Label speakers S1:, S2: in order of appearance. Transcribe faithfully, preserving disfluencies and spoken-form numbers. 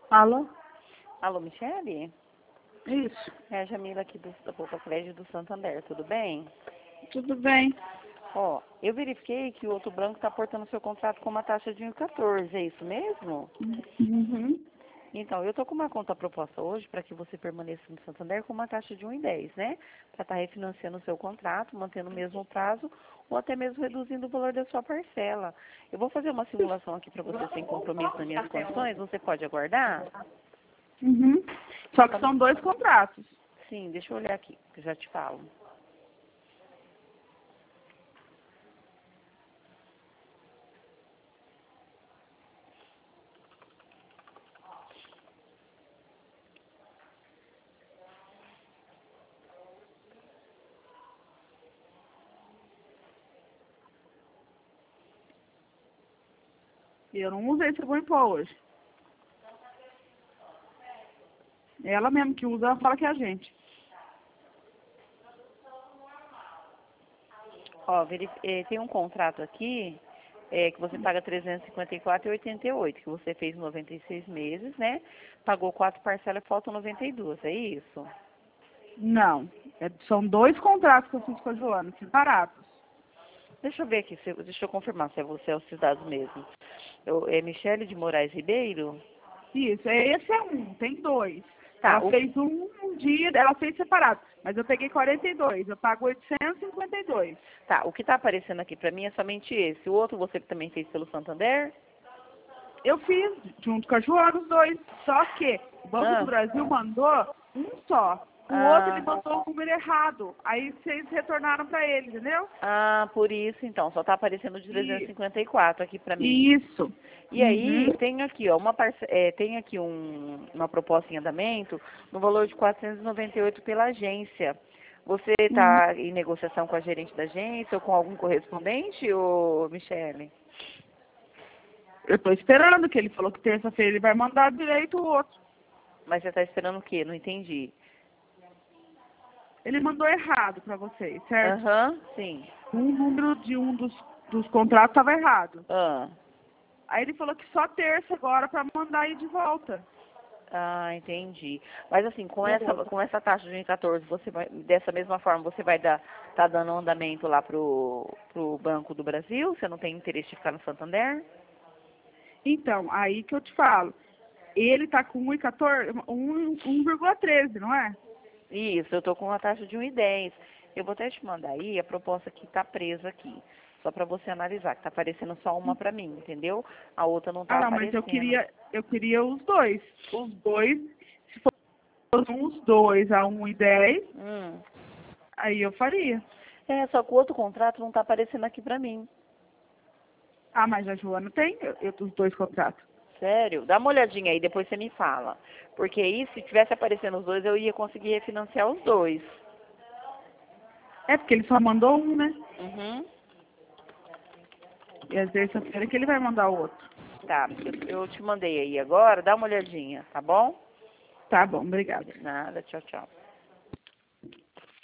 S1: Alô?
S2: Alô, Michele?
S1: Isso.
S2: É a Jamila aqui do, da Poupa Crédito do Santander, tudo bem?
S1: Tudo bem.
S2: Ó, eu verifiquei que o outro banco está aportando seu contrato com uma taxa de um vírgula quatorze, é isso mesmo?
S1: Uhum.
S2: Então, eu tô com uma conta proposta hoje para que você permaneça no Santander com uma taxa de um vírgula dez, né? Para estar refinanciando o seu contrato, mantendo o mesmo prazo ou até mesmo reduzindo o valor da sua parcela. Eu vou fazer uma simulação aqui para você sem compromisso nas minhas condições, você pode aguardar?
S1: Uhum. Só que são dois contratos.
S2: Sim, deixa eu olhar aqui, que eu já te falo.
S1: E eu não usei esse bom pó hoje. Ela mesmo que usa, ela fala que é a gente.
S2: Ó, verif- eh, tem um contrato aqui eh, que você paga trezentos e cinquenta e quatro reais e oitenta e oito, que você fez noventa e seis meses, né? Pagou quatro parcelas, faltam noventa e duas, é isso?
S1: Não. É- são dois contratos que eu fiz com a Joana, separados.
S2: Deixa eu ver aqui, se, deixa eu confirmar se é você ou se é os dados mesmo. Eu, é Michele de Moraes Ribeiro?
S1: Isso, é- esse é um, tem dois.
S2: Tá,
S1: Ela
S2: o,
S1: fez um, um dia, ela fez separado. Mas eu peguei quarenta e dois, eu pago oitocentos e cinquenta e dois.
S2: tá, o que tá aparecendo aqui pra mim é somente esse. O outro você também fez pelo Santander?
S1: Eu fiz, junto com a Joana, os dois. Só que o Banco do
S2: Ah,
S1: Brasil mandou um só. O outro ele
S2: ah,
S1: botou o número errado. Aí vocês retornaram para ele, entendeu?
S2: ah, por isso então, só tá aparecendo de trezentos e
S1: E,
S2: cinquenta e quatro aqui pra mim.
S1: e isso.
S2: E
S1: Uhum.
S2: aí, tem aqui, ó, uma parce... é, tem aqui um, uma proposta em andamento no valor de quatrocentos e noventa e oito pela agência. Você
S1: Uhum.
S2: está em negociação com a gerente da agência ou com algum correspondente, ô Michele?
S1: Eu tô esperando, que ele falou que terça-feira ele vai mandar direito o outro.
S2: Mas você está esperando o quê? Não entendi.
S1: Ele mandou errado para vocês, certo?
S2: Aham, sim.
S1: Um número de um dos, dos contratos estava errado.
S2: Ah.
S1: Aí ele falou que só terça agora para mandar ir de volta.
S2: Ah, entendi. Mas assim, com
S1: O
S2: essa,
S1: outro.
S2: com essa taxa de um vírgula quatorze, você vai, dessa mesma forma, você vai dar, tá dando andamento lá pro, pro Banco do Brasil? Você não tem interesse de ficar no Santander?
S1: Então, aí que eu te falo. Ele tá com um vírgula quatorze, um- um vírgula treze, não é?
S2: Isso, eu tô com uma taxa de um vírgula dez. Eu vou até te mandar aí a proposta que tá presa aqui. Só para você analisar, que tá aparecendo só uma para mim, entendeu? A outra não
S1: Ah,
S2: tá
S1: não, mas eu
S2: aparecendo.
S1: queria, eu queria os dois. Os dois, se fossem os dois a um e dez,
S2: Hum.
S1: aí eu faria.
S2: É, só que o outro contrato não tá aparecendo aqui para mim.
S1: Ah, mas a Joana tem eu, eu- os dois contratos.
S2: Sério? Dá uma olhadinha aí, depois você me fala. Porque aí, se tivesse aparecendo os dois, eu ia conseguir refinanciar os dois.
S1: É porque ele só mandou um, né?
S2: Uhum.
S1: E às terça-feira que ele vai mandar o outro.
S2: Tá, eu, eu te mandei aí agora, dá uma olhadinha, tá bom?
S1: Tá bom, obrigada.
S2: Nada, tchau, tchau.